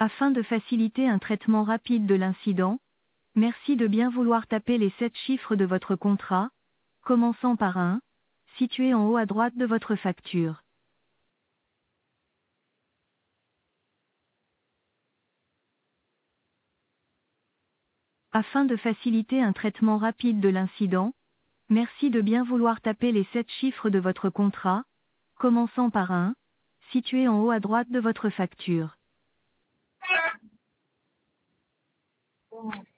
Afin de faciliter un traitement rapide de l'incident, merci de bien vouloir taper les 7 chiffres de votre contrat, commençant par 1, situé en haut à droite de votre facture. Afin de faciliter un traitement rapide de l'incident, merci de bien vouloir taper les 7 chiffres de votre contrat, commençant par 1, situé en haut à droite de votre facture.